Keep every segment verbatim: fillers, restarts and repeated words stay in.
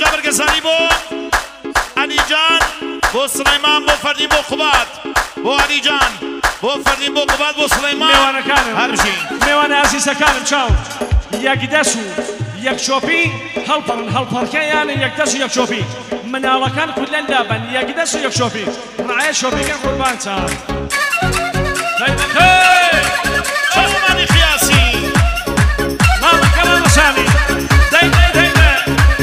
برگزاری بو علی جان بو سلیمان بو فردین بو قباد بو علی جان بو فردین بو قباد بو سلیمان میوانەکانم هەربژین میوانە عزیزەکانم چاو یەک دەست و یەک چۆپی هەڵپەڕن هەڵپەڕکەیانە یەک دەست و یەک چۆپی مناڵەکان کولەن دابەن یەک دەست و یەک چۆپی ڕعایە چۆپیەکان قوربان چاوە شەمانی خیاسی ماڵەکە مامەسامی دەی دەی دەی دەی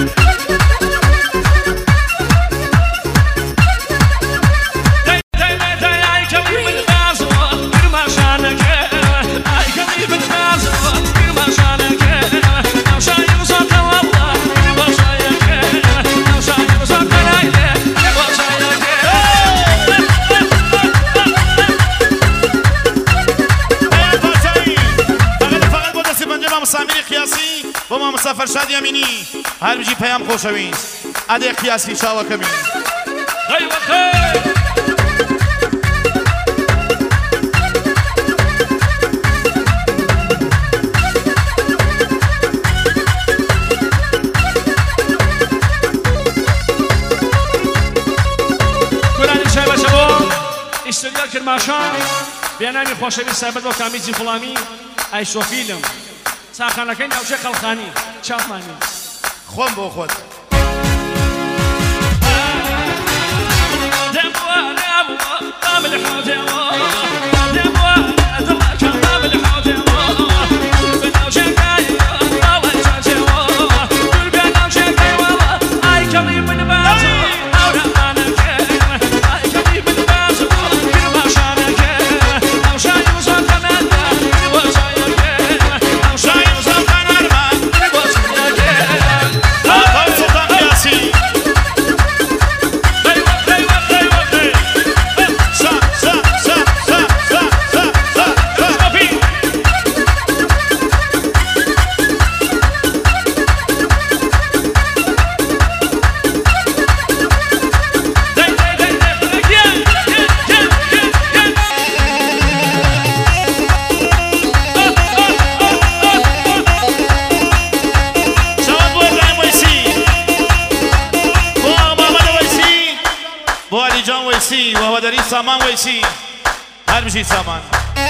با ما مسافر شادی امینی هر بجی پیام خوشوین عده قیاسی شاوه کمی خیلی خیلی گلانی شای باشه با استودیال کرماشان بیانامی خوشویست سربت با کامیزی فلامی ایسوفیلم ساخانەکەی ناوچەی خەڵخانی چاپمانی خۆم بۆ خۆت وهودري سامان ويسي هرمشي سامان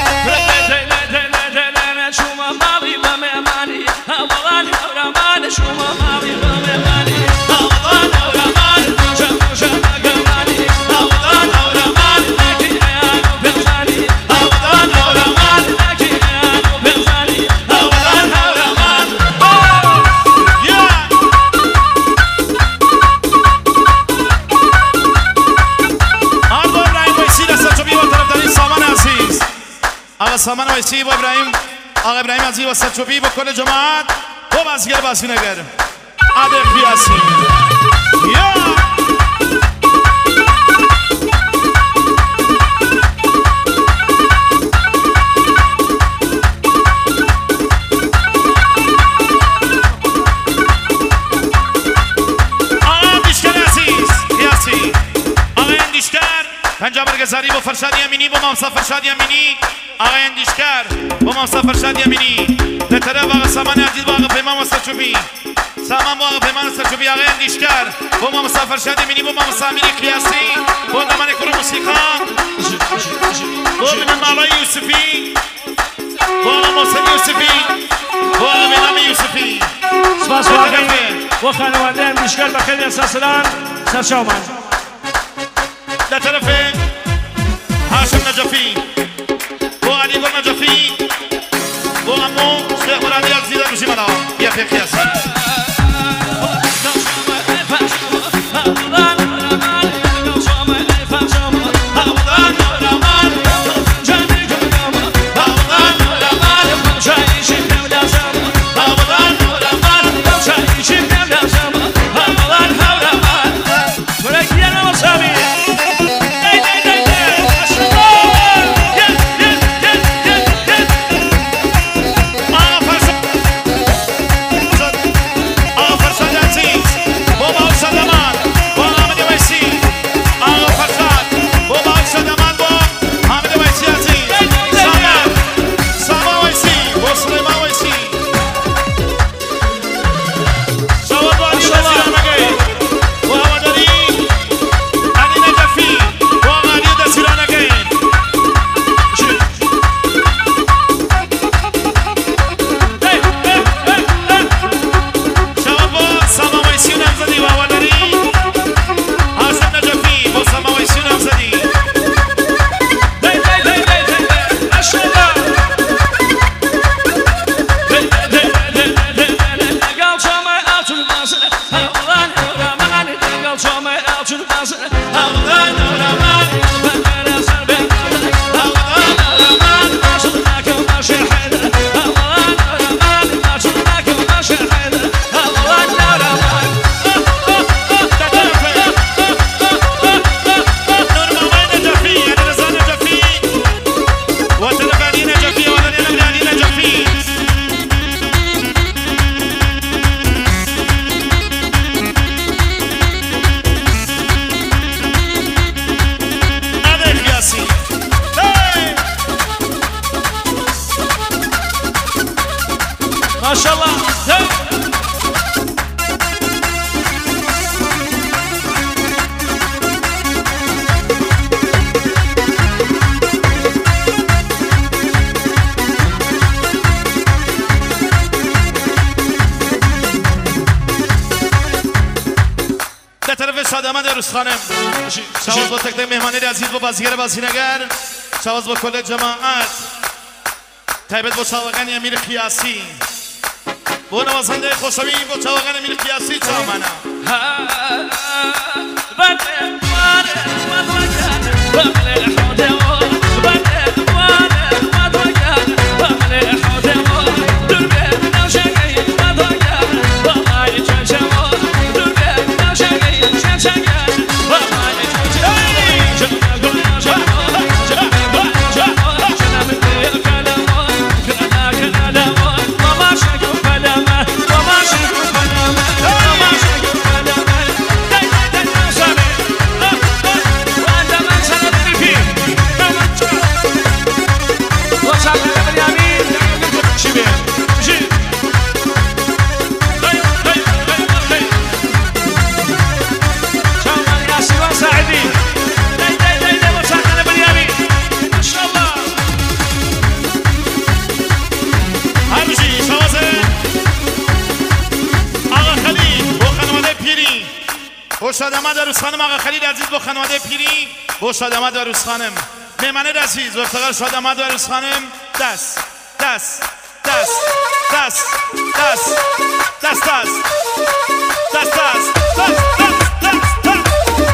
شوما ماضي وماماني هوضان ورمان شوما ماضي وماماني هوضان ورمان شم شم قماني هوضان ورمان لكن انا بغزاني هوضان ورمان لكن انا بغزاني هوضان ورمان يا هارد ابراهيم ويسي لسه وطرفداري سامان عزيز آقا سامان ویسی با ابراهیم آقا ابراهیم عزیز و سرچوبی با کل جماعت و بازیگر بازینگر عده قیاسی یا آقا اندیشکر عزیز قیاسی آقا اندیشکر پنجا برگزاری با فرشادی امینی با مامسا فرشادی امینی آقای اندیشکر با مامسا فرشادی امینی در طرف آقا سامان عزیز با آقا پیمان و سرچوبی سامان با آقا پیمان و سرچوبی آقای اندیشکر با مامسا فرشادی امینی با مامسا امینی قیاسی با نمان کرو موسیقا با من مالای یوسفی با آقا محسن یوسفی با آقا بینام یوسفی سپاس و خانواده اندیشکر بخیر اساسلان سرچاومان در طرف هاشم نجفی با علی گل نجفی با امو شیخ مرادی عزیز بشی منا بیا پی قیاسی طرف شادمه روز خانم شواز با تک مهمانی عزیز و بازیگر بازینگر شواز با کل جماعت تایبت با چاوگن امیر قیاسی با نوازنده خوشوی با چاوگن امیر قیاسی چامانا شادمه دروز خانم آقا خلیل عزیز با خانواده پیری با شادمه دروز خانم مهمانه عزیز و افتخار شادمه دروز خانم دست دست دست دست دست دست دست دست دست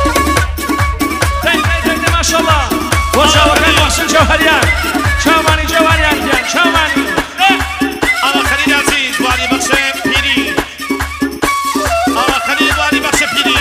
دست ماشاءالله و شاوکن محسن جوهریان چاوانی جوهریان دیان چاوانی آقا خلیل عزیز واری بخش پیری آقا خلیل واری بخش پیری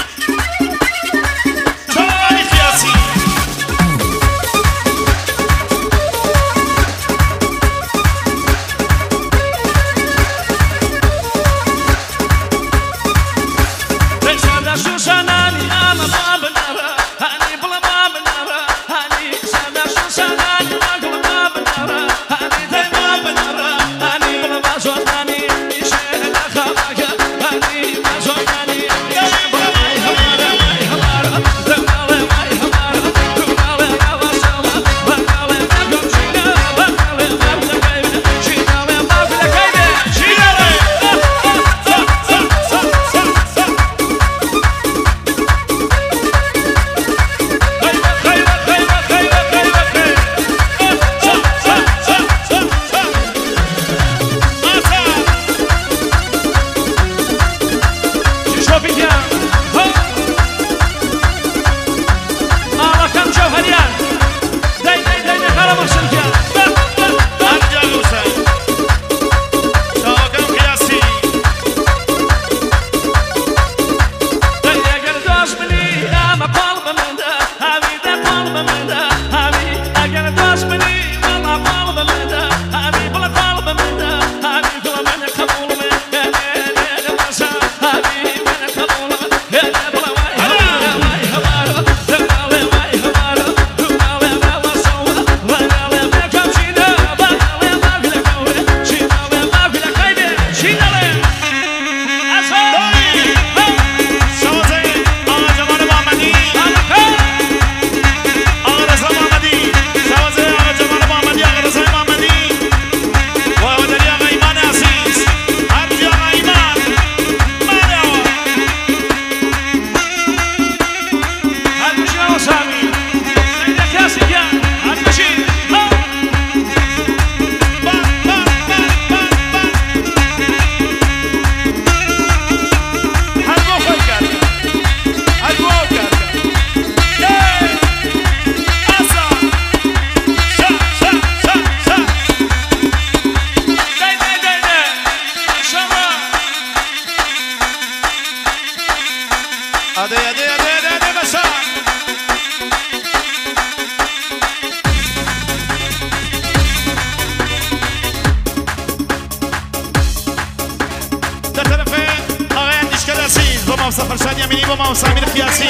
فرشاد یمینی با ما سمیر قیاسی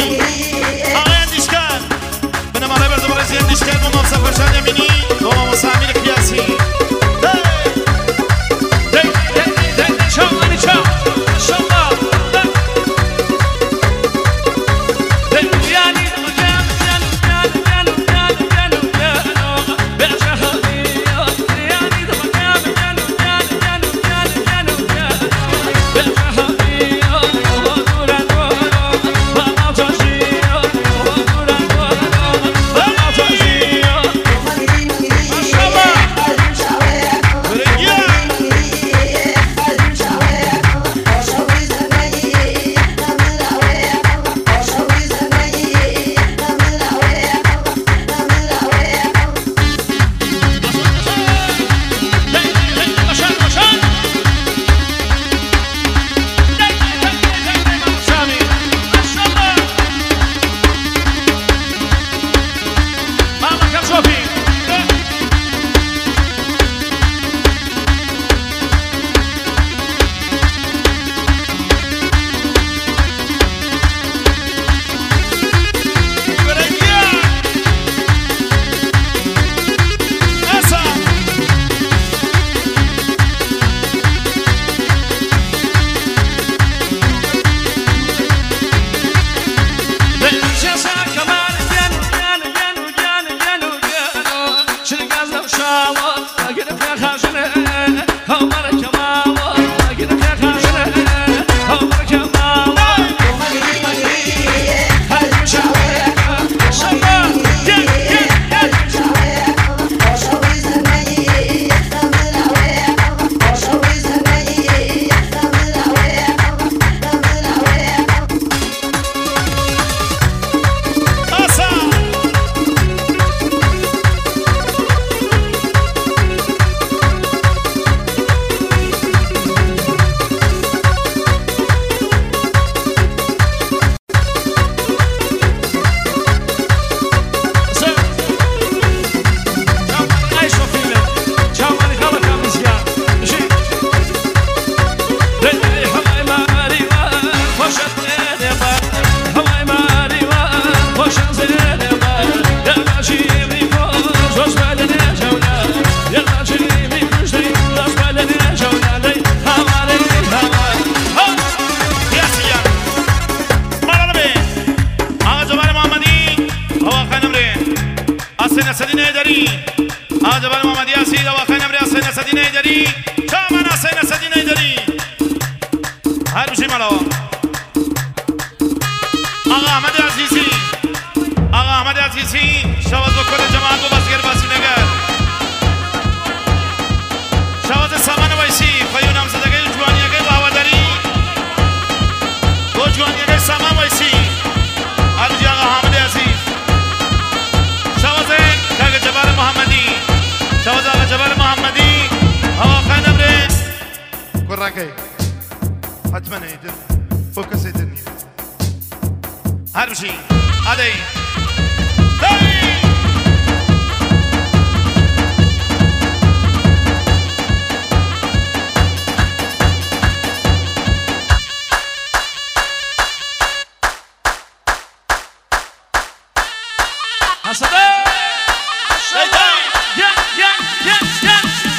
آقای اندیشگر به نمانه بردم رزی اندیشگر با ما فرشاد یمینی با ما سمیر قیاسی حسين اسدين هيدري آقا جبار محمد ياسين آقا خان امري حسين اسدين هيدري شامان حسين اسدين هيدري هر بشي ملاوا آقا احمد عزیزی آقا احمد عزیزی شواز و کل جماعت و بازگر باسی نگر شواز سامان ویسی خیون همزدگی جوانیگی و هواداری و جوانیگی سامان ویسی عروجی آقا احمد عزیز شواز کاغ جبار محمدی شواز آقا جبار محمدی آقا خان امره كراكي اتمنى يدن فوكس يدن هر بشي ادي حسنا يا يا يا يا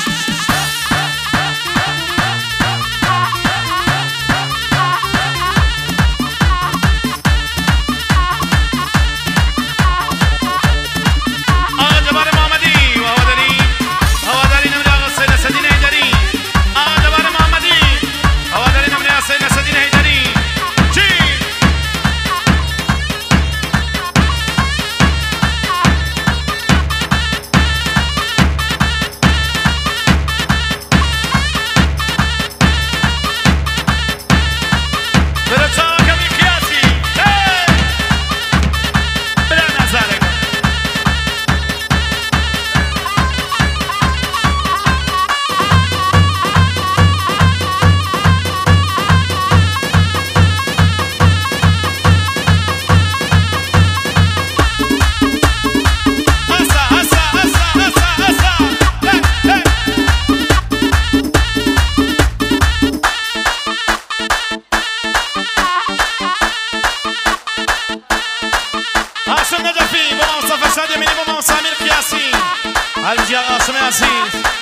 آقا جبار محمدی و هواداری هواداری نمره آقا حسین اسدین هیدری آقا جبار محمدی هواداری نمره حسین اسدین هیدری چی برو کمی قیاسی بلا نظرک هسا هسا هسا هسا هسا هی هی عاصم نجفی با مصطفى شادی منی با سامیر قیاسی الجی آقا عاصم عزیز